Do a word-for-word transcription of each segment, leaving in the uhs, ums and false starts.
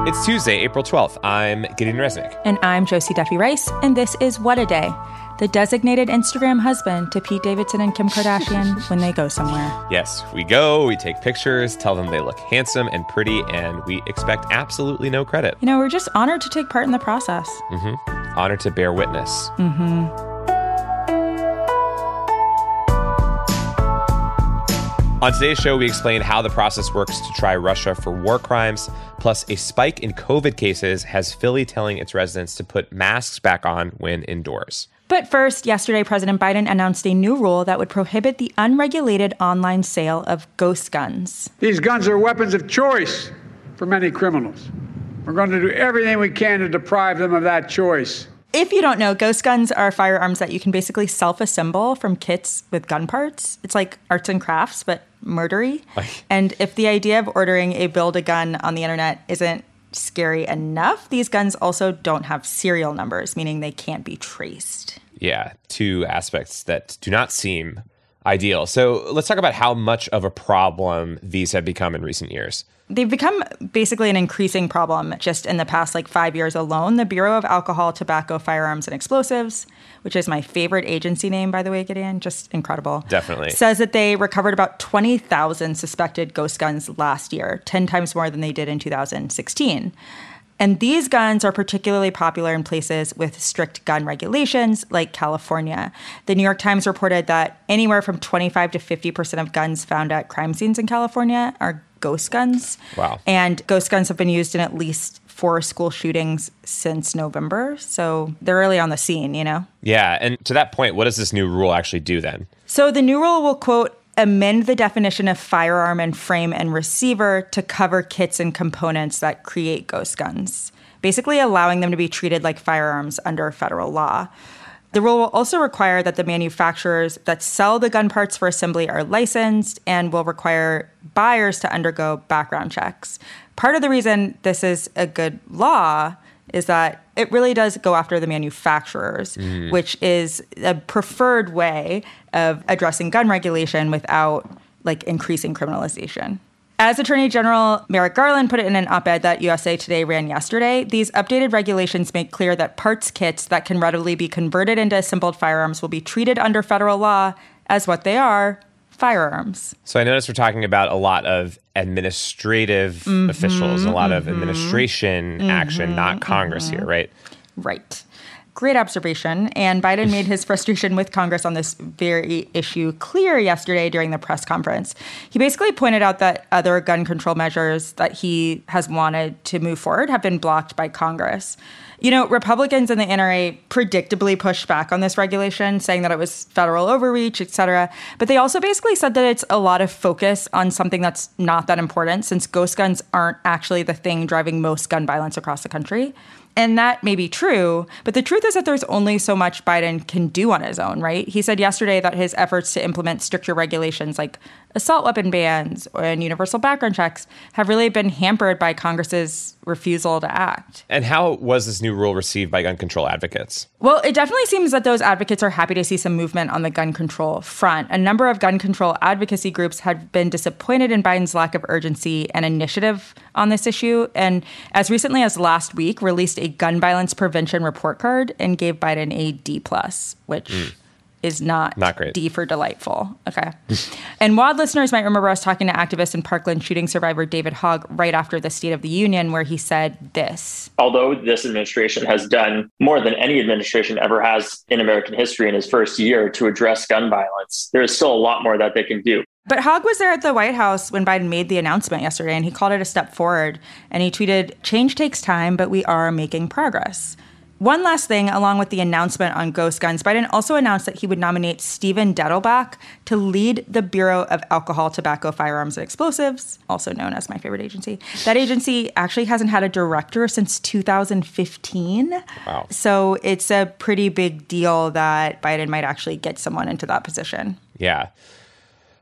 It's Tuesday, April twelfth. I'm Gideon Resnick. And I'm Josie Duffy Rice, and this is What a Day, the designated Instagram husband to Pete Davidson and Kim Kardashian when they go somewhere. Yes, we go, we take pictures, tell them they look handsome and pretty, and we expect absolutely no credit. You know, we're just honored to take part in the process. Mm-hmm. Honored to bear witness. Mm-hmm. On today's show, we explain how the process works to try Russia for war crimes. Plus, a spike in COVID cases has Philly telling its residents to put masks back on when indoors. But first, yesterday, President Biden announced a new rule that would prohibit the unregulated online sale of ghost guns. These guns are weapons of choice for many criminals. We're going to do everything we can to deprive them of that choice. If you don't know, ghost guns are firearms that you can basically self-assemble from kits with gun parts. It's like arts and crafts, but murdery. And if the idea of ordering a Build-A-Gun on the internet isn't scary enough, these guns also don't have serial numbers, meaning they can't be traced. Yeah, two aspects that do not seem ideal. So let's talk about how much of a problem these have become in recent years. They've become basically an increasing problem just in the past like five years alone. The Bureau of Alcohol, Tobacco, Firearms, and Explosives, which is my favorite agency name, by the way, Gideon, just incredible. Definitely. Says that they recovered about twenty thousand suspected ghost guns last year, ten times more than they did in two thousand sixteen. And these guns are particularly popular in places with strict gun regulations like California. The New York Times reported that anywhere from twenty-five to fifty percent of guns found at crime scenes in California are ghost guns. Wow. And ghost guns have been used in at least four school shootings since November. So they're really on the scene, you know? Yeah. And to that point, what does this new rule actually do then? So the new rule will, quote, amend the definition of firearm and frame and receiver to cover kits and components that create ghost guns, basically allowing them to be treated like firearms under federal law. The rule will also require that the manufacturers that sell the gun parts for assembly are licensed and will require buyers to undergo background checks. Part of the reason this is a good law is that it really does go after the manufacturers, mm. which is a preferred way of addressing gun regulation without like increasing criminalization. As Attorney General Merrick Garland put it in an op-ed that U S A Today ran yesterday, these updated regulations make clear that parts kits that can readily be converted into assembled firearms will be treated under federal law as what they are, firearms. So I noticed we're talking about a lot of administrative mm-hmm, officials, a lot mm-hmm, of administration mm-hmm, action, not Congress mm-hmm. here, right? Right. Great observation. And Biden made his frustration with Congress on this very issue clear yesterday during the press conference. He basically pointed out that other gun control measures that he has wanted to move forward have been blocked by Congress. You know, Republicans in the N R A predictably pushed back on this regulation, saying that it was federal overreach, et cetera. But they also basically said that it's a lot of focus on something that's not that important, since ghost guns aren't actually the thing driving most gun violence across the country. And that may be true, but the truth is that there's only so much Biden can do on his own, right? He said yesterday that his efforts to implement stricter regulations like assault weapon bans and universal background checks have really been hampered by Congress's refusal to act. And how was this new rule received by gun control advocates? Well, it definitely seems that those advocates are happy to see some movement on the gun control front. A number of gun control advocacy groups have been disappointed in Biden's lack of urgency and initiative on this issue, and as recently as last week, released a gun violence prevention report card and gave Biden a D plus, which mm. is not, not great. D for delightful. Okay. And W O D listeners might remember us talking to activist and Parkland shooting survivor David Hogg right after the State of the Union, where he said this. Although this administration has done more than any administration ever has in American history in his first year to address gun violence, there is still a lot more that they can do. But Hogg was there at the White House when Biden made the announcement yesterday, and he called it a step forward. And he tweeted, "Change takes time, but we are making progress." One last thing, along with the announcement on ghost guns, Biden also announced that he would nominate Stephen Dettelbach to lead the Bureau of Alcohol, Tobacco, Firearms, and Explosives, also known as my favorite agency. That agency actually hasn't had a director since two thousand fifteen. Wow. So it's a pretty big deal that Biden might actually get someone into that position. Yeah.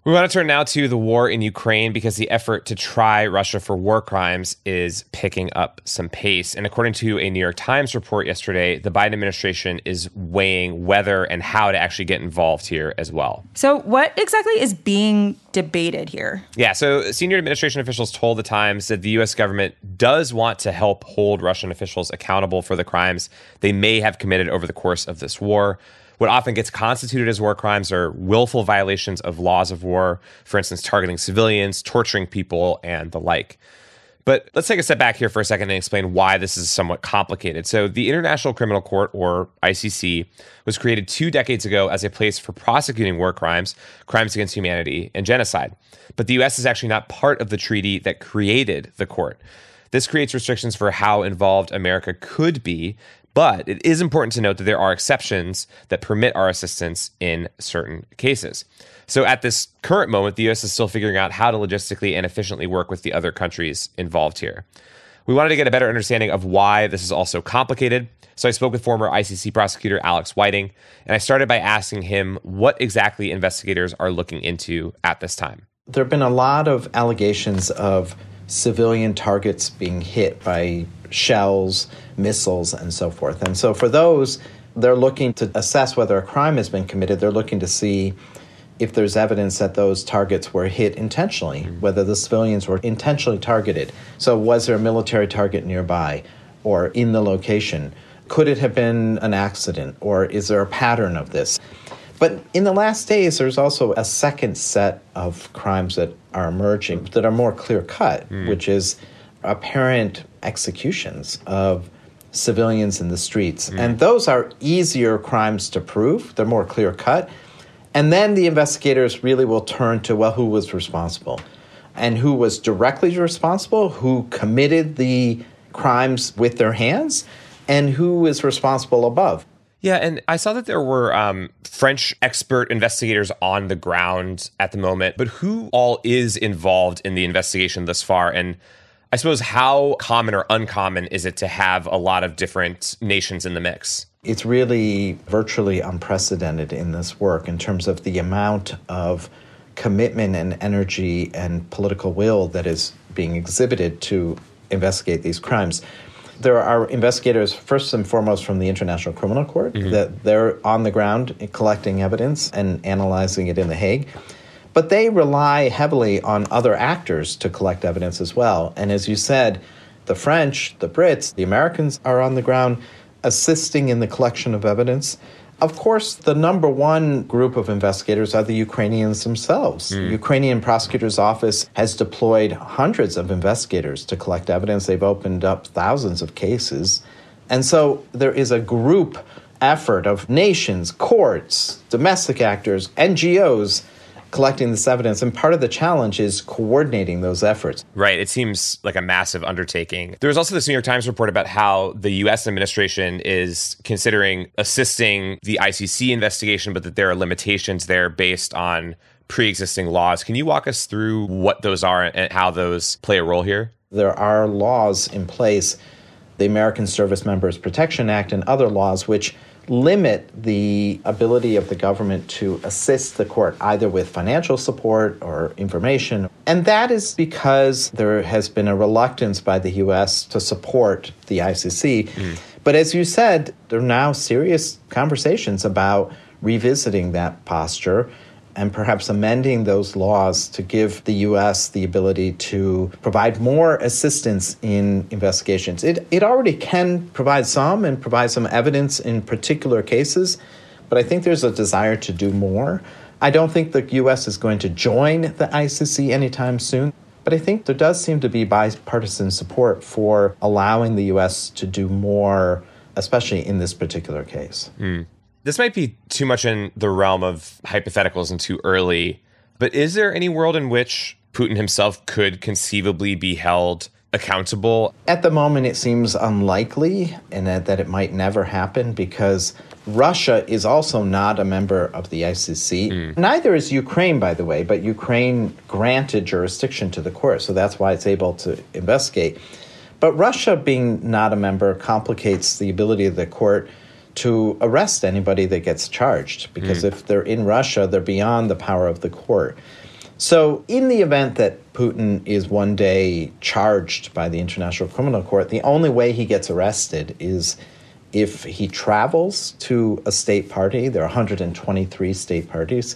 We want to turn now to the war in Ukraine because the effort to try Russia for war crimes is picking up some pace. And according to a New York Times report yesterday, the Biden administration is weighing whether and how to actually get involved here as well. So what exactly is being debated here? Yeah, so senior administration officials told the Times that the U S government does want to help hold Russian officials accountable for the crimes they may have committed over the course of this war. What often gets constituted as war crimes are willful violations of laws of war, for instance, targeting civilians, torturing people, and the like. But let's take a step back here for a second and explain why this is somewhat complicated. So the International Criminal Court, or I C C, was created two decades ago as a place for prosecuting war crimes, crimes against humanity, and genocide. But the U S is actually not part of the treaty that created the court. This creates restrictions for how involved America could be, but it is important to note that there are exceptions that permit our assistance in certain cases. So at this current moment, the U S is still figuring out how to logistically and efficiently work with the other countries involved here. We wanted to get a better understanding of why this is also complicated. So I spoke with former I C C prosecutor Alex Whiting, and I started by asking him what exactly investigators are looking into at this time. There have been a lot of allegations of civilian targets being hit by shells, missiles, and so forth. And so for those, they're looking to assess whether a crime has been committed. They're looking to see if there's evidence that those targets were hit intentionally, whether the civilians were intentionally targeted. So was there a military target nearby or in the location? Could it have been an accident, or is there a pattern of this? But in the last days, there's also a second set of crimes that are emerging that are more clear-cut, mm. which is apparent executions of civilians in the streets. Mm. And those are easier crimes to prove. They're more clear-cut. And then the investigators really will turn to, well, who was responsible? And who was directly responsible? Who committed the crimes with their hands? And who is responsible above? Yeah, and I saw that there were um, French expert investigators on the ground at the moment, but who all is involved in the investigation thus far? And I suppose how common or uncommon is it to have a lot of different nations in the mix? It's really virtually unprecedented in this work in terms of the amount of commitment and energy and political will that is being exhibited to investigate these crimes. There are investigators, first and foremost, from the International Criminal Court, mm-hmm. that they're on the ground collecting evidence and analyzing it in The Hague. But they rely heavily on other actors to collect evidence as well. And as you said, the French, the Brits, the Americans are on the ground assisting in the collection of evidence. Of course, the number one group of investigators are the Ukrainians themselves. Mm. The Ukrainian prosecutor's office has deployed hundreds of investigators to collect evidence. They've opened up thousands of cases. And so there is a group effort of nations, courts, domestic actors, N G Os collecting this evidence. And part of the challenge is coordinating those efforts. Right. It seems like a massive undertaking. There was also this New York Times report about how the U S administration is considering assisting the I C C investigation, but that there are limitations there based on pre-existing laws. Can you walk us through what those are and how those play a role here? There are laws in place, the American Service Members Protection Act and other laws, which limit the ability of the government to assist the court either with financial support or information. And that is because there has been a reluctance by the U S to support the I C C. Mm. But as you said, there are now serious conversations about revisiting that posture and perhaps amending those laws to give the U S the ability to provide more assistance in investigations. It it already can provide some and provide some evidence in particular cases, but I think there's a desire to do more. I don't think the U S is going to join the I C C anytime soon, but I think there does seem to be bipartisan support for allowing the U S to do more, especially in this particular case. Mm. This might be too much in the realm of hypotheticals and too early, but is there any world in which Putin himself could conceivably be held accountable? At the moment, it seems unlikely and that it might never happen because Russia is also not a member of the I C C. Mm. Neither is Ukraine, by the way, but Ukraine granted jurisdiction to the court, so that's why it's able to investigate. But Russia being not a member complicates the ability of the court to arrest anybody that gets charged, because mm. if they're in Russia, they're beyond the power of the court. So in the event that Putin is one day charged by the International Criminal Court, the only way he gets arrested is if he travels to a state party. There are one hundred twenty-three state parties.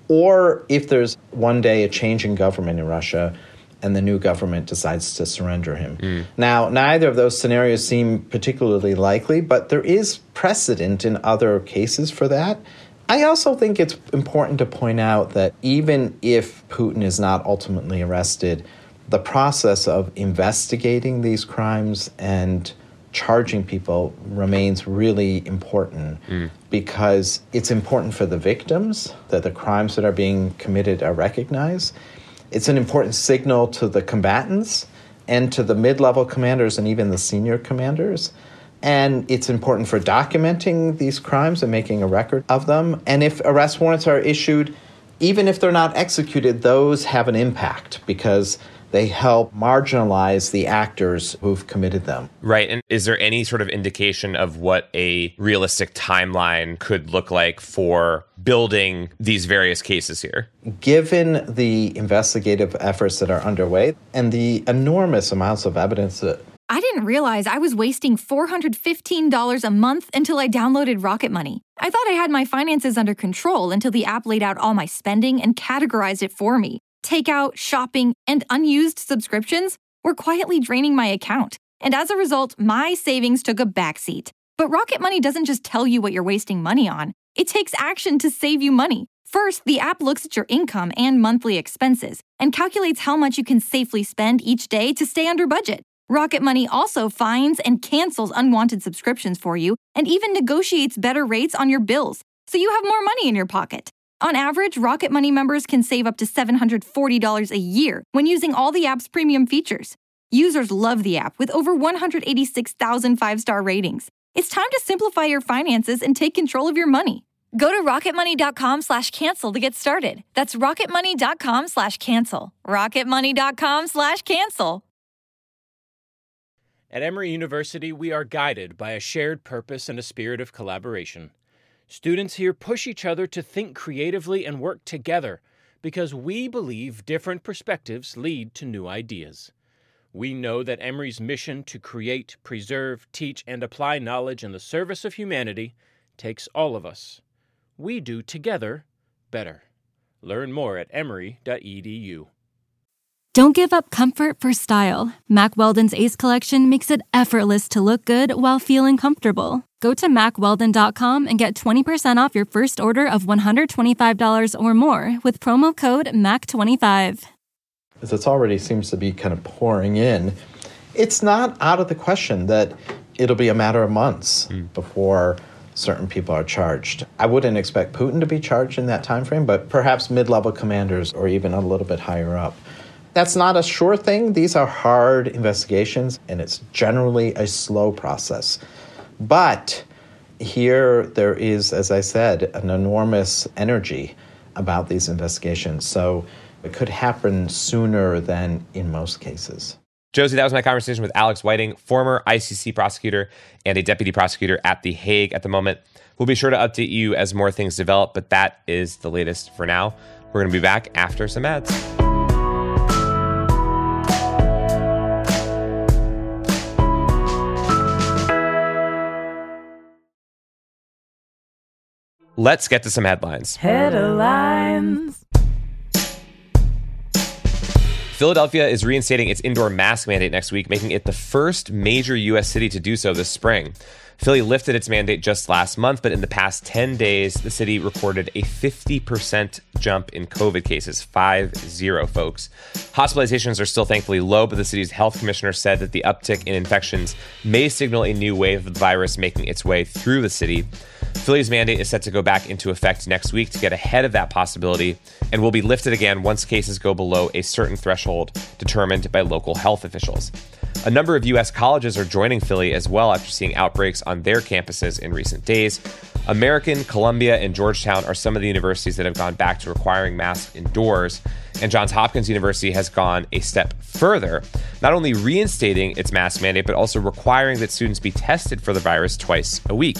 Or if there's one day a change in government in Russia and the new government decides to surrender him. Mm. Now, neither of those scenarios seem particularly likely, but there is precedent in other cases for that. I also think it's important to point out that even if Putin is not ultimately arrested, the process of investigating these crimes and charging people remains really important mm. because it's important for the victims that the crimes that are being committed are recognized. It's an important signal to the combatants and to the mid-level commanders and even the senior commanders. And it's important for documenting these crimes and making a record of them. And if arrest warrants are issued, even if they're not executed, those have an impact because they help marginalize the actors who've committed them. Right. And is there any sort of indication of what a realistic timeline could look like for building these various cases here? Given the investigative efforts that are underway and the enormous amounts of evidence that I didn't realize I was wasting four hundred fifteen dollars a month until I downloaded Rocket Money. I thought I had my finances under control until the app laid out all my spending and categorized it for me. Takeout, shopping, and unused subscriptions were quietly draining my account. And as a result, my savings took a backseat. But Rocket Money doesn't just tell you what you're wasting money on. It takes action to save you money. First, the app looks at your income and monthly expenses and calculates how much you can safely spend each day to stay under budget. Rocket Money also finds and cancels unwanted subscriptions for you and even negotiates better rates on your bills, so you have more money in your pocket. On average, Rocket Money members can save up to seven hundred forty dollars a year when using all the app's premium features. Users love the app with over one hundred eighty-six thousand five-star ratings. It's time to simplify your finances and take control of your money. Go to rocketmoney.com slash cancel to get started. That's rocketmoney.com slash cancel. rocketmoney.com slash cancel. At Emory University, we are guided by a shared purpose and a spirit of collaboration. Students here push each other to think creatively and work together because we believe different perspectives lead to new ideas. We know that Emory's mission to create, preserve, teach, and apply knowledge in the service of humanity takes all of us. We do together better. Learn more at emory dot e d u. Don't give up comfort for style. Mack Weldon's Ace Collection makes it effortless to look good while feeling comfortable. Go to mack weldon dot com and get twenty percent off your first order of one hundred twenty-five dollars or more with promo code M A C twenty-five. As it already seems to be kind of pouring in, it's not out of the question that it'll be a matter of months mm. before certain people are charged. I wouldn't expect Putin to be charged in that time frame, but perhaps mid-level commanders or even a little bit higher up. That's not a sure thing. These are hard investigations, and it's generally a slow process. But here there is, as I said, an enormous energy about these investigations. So it could happen sooner than in most cases. Josie, that was my conversation with Alex Whiting, former I C C prosecutor and a deputy prosecutor at The Hague at the moment. We'll be sure to update you as more things develop, but that is the latest for now. We're going to be back after some ads. Let's get to some headlines. Headlines. Philadelphia is reinstating its indoor mask mandate next week, making it the first major U S city to do so this spring. Philly lifted its mandate just last month, but in the past ten days, the city recorded a fifty percent jump in COVID cases. Five zero, folks. Hospitalizations are still thankfully low, but the city's health commissioner said that the uptick in infections may signal a new wave of the virus making its way through the city. Philly's mandate is set to go back into effect next week to get ahead of that possibility and will be lifted again once cases go below a certain threshold determined by local health officials. A number of U S colleges are joining Philly as well after seeing outbreaks on their campuses in recent days. American, Columbia, and Georgetown are some of the universities that have gone back to requiring masks indoors. And Johns Hopkins University has gone a step further, not only reinstating its mask mandate, but also requiring that students be tested for the virus twice a week.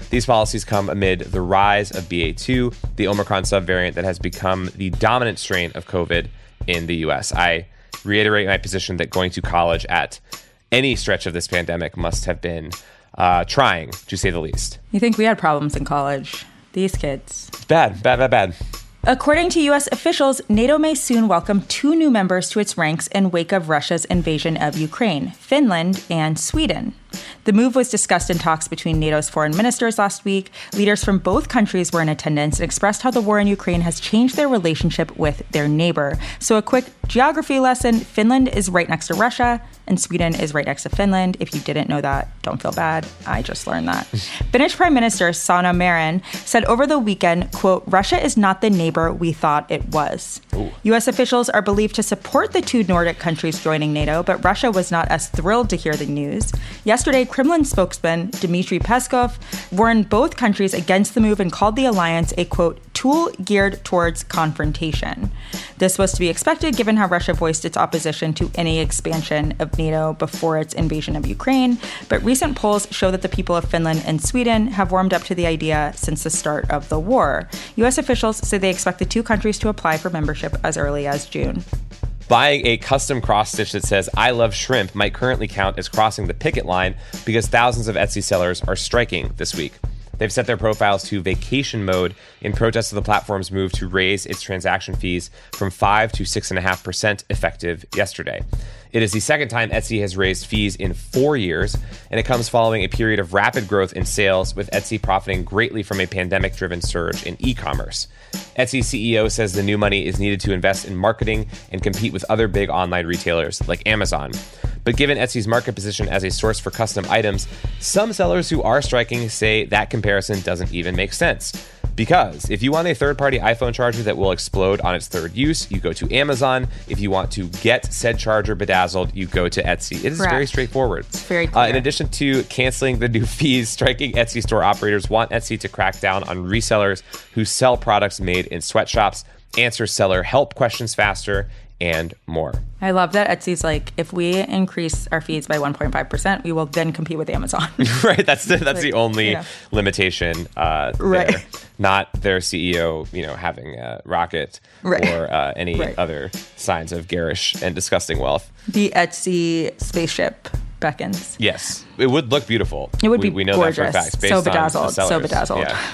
These policies come amid the rise of B A two, the Omicron subvariant that has become the dominant strain of COVID in the U S. I reiterate my position that going to college at any stretch of this pandemic must have been uh, trying, to say the least. You think we had problems in college? These kids. Bad, bad, bad, bad. According to U S officials, NATO may soon welcome two new members to its ranks in wake of Russia's invasion of Ukraine, Finland and Sweden. The move was discussed in talks between NATO's foreign ministers last week. Leaders from both countries were in attendance and expressed how the war in Ukraine has changed their relationship with their neighbor. So a quick geography lesson, Finland is right next to Russia and Sweden is right next to Finland. If you didn't know that, don't feel bad. I just learned that. Finnish Prime Minister Sanna Marin said over the weekend, quote, Russia is not the neighbor we thought it was. Ooh. U S officials are believed to support the two Nordic countries joining NATO, but Russia was not as thrilled to hear the news. Yesterday, Kremlin spokesman Dmitry Peskov warned both countries against the move and called the alliance a, quote, tool geared towards confrontation. This was to be expected given how Russia voiced its opposition to any expansion of NATO before its invasion of Ukraine, but recent polls show that the people of Finland and Sweden have warmed up to the idea since the start of the war. U S officials say they expect the two countries to apply for membership as early as June. Buying a custom cross-stitch that says, I love shrimp might currently count as crossing the picket line because thousands of Etsy sellers are striking this week. They've set their profiles to vacation mode in protest of the platform's move to raise its transaction fees from five to six point five percent effective yesterday. It is the second time Etsy has raised fees in four years, and it comes following a period of rapid growth in sales, with Etsy profiting greatly from a pandemic-driven surge in e-commerce. Etsy's C E O says the new money is needed to invest in marketing and compete with other big online retailers like Amazon. But given Etsy's market position as a source for custom items, some sellers who are striking say that comparison doesn't even make sense. Because if you want a third-party iPhone charger that will explode on its third use, you go to Amazon. If you want to get said charger bedazzled, you go to Etsy. It is Correct. Very straightforward. It's very clear. Uh, in addition to canceling the new fees, striking Etsy store operators want Etsy to crack down on resellers who sell products made in sweatshops, answer seller help questions faster, and more. I love that Etsy's like, if we increase our fees by one point five percent, we will then compete with Amazon. Right. That's the, that's like, the only you know. limitation uh, right. there. Not their C E O, you know, having a rocket right. or uh, any right. other signs of garish and disgusting wealth. The Etsy spaceship beckons. Yes. It would look beautiful. It would we, be we know gorgeous. that for a fact. Based so on bedazzled. the sellers. So bedazzled. Yeah.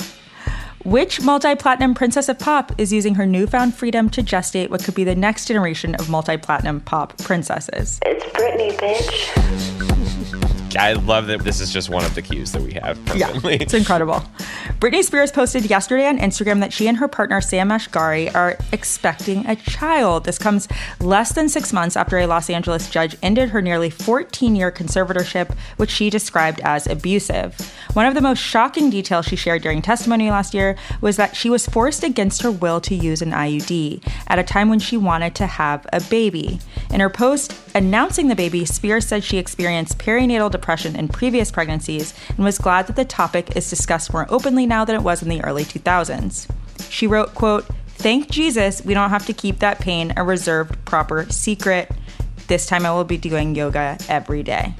Which multi-platinum princess of pop is using her newfound freedom to gestate what could be the next generation of multi-platinum pop princesses? It's Britney, bitch. I love that this is just one of the cues that we have permanently. Yeah, it's incredible. Britney Spears posted yesterday on Instagram that she and her partner Sam Asghari are expecting a child. This comes less than six months after a Los Angeles judge ended her nearly fourteen-year conservatorship, which she described as abusive. One of the most shocking details she shared during testimony last year was that she was forced against her will to use an I U D at a time when she wanted to have a baby. In her post announcing the baby, Spears said she experienced perinatal depression in previous pregnancies and was glad that the topic is discussed more openly now than it was in the early two thousands. She wrote, quote, "Thank Jesus we don't have to keep that pain a reserved, proper secret. This time I will be doing yoga every day."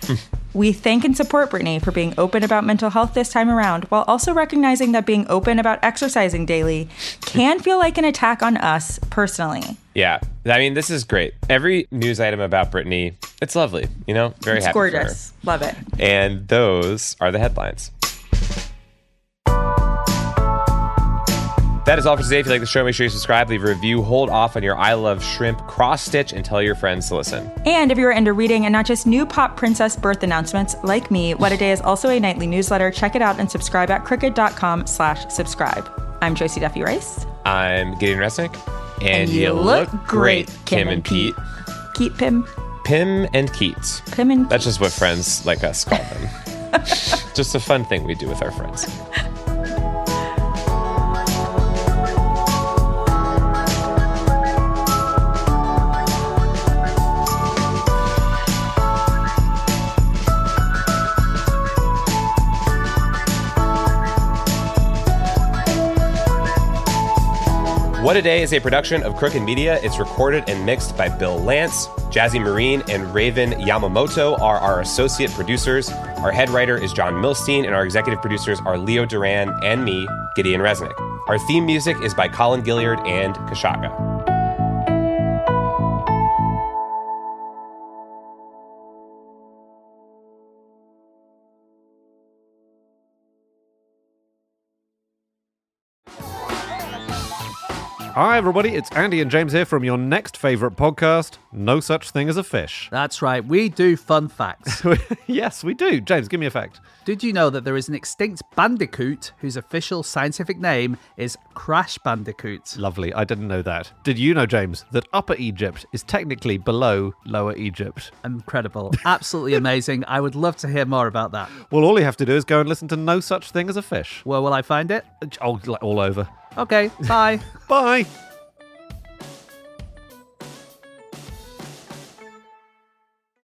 We thank and support Britney for being open about mental health this time around, while also recognizing that being open about exercising daily can feel like an attack on us personally. Yeah. I mean, this is great. Every news item about Britney, it's lovely. You know, very it's happy gorgeous. for her. Love it. And those are the headlines. That is all for today. If you like the show, make sure you subscribe, leave a review, hold off on your I Love Shrimp cross-stitch, and tell your friends to listen. And if you're into reading and not just new pop princess birth announcements, like me, What a Day is also a nightly newsletter. Check it out and subscribe at crooked.com slash subscribe. I'm Josie Duffy Rice. I'm Gideon Resnick. And, and you, you look, look great, Kim, Kim and Pete. Pete. Keep Pim. Pim and Keats. Pim and That's Keats. just what friends like us call them. Just a fun thing we do with our friends. What a Day is a production of Crooked Media. It's recorded and mixed by Bill Lance. Jazzy Marine and Raven Yamamoto are our associate producers. Our head writer is John Milstein, and our executive producers are Leo Duran and me, Gideon Resnick. Our theme music is by Colin Gilliard and Kashaka. Hi everybody, it's Andy and James here from your next favourite podcast, No Such Thing as a Fish. That's right, we do fun facts. Yes, we do. James, give me a fact. Did you know that there is an extinct bandicoot whose official scientific name is Crash Bandicoot? Lovely, I didn't know that. Did you know, James, that Upper Egypt is technically below Lower Egypt? Incredible. Absolutely amazing. I would love to hear more about that. Well, all you have to do is go and listen to No Such Thing as a Fish. Where will I find it? Oh, like all over. Okay, bye. Bye.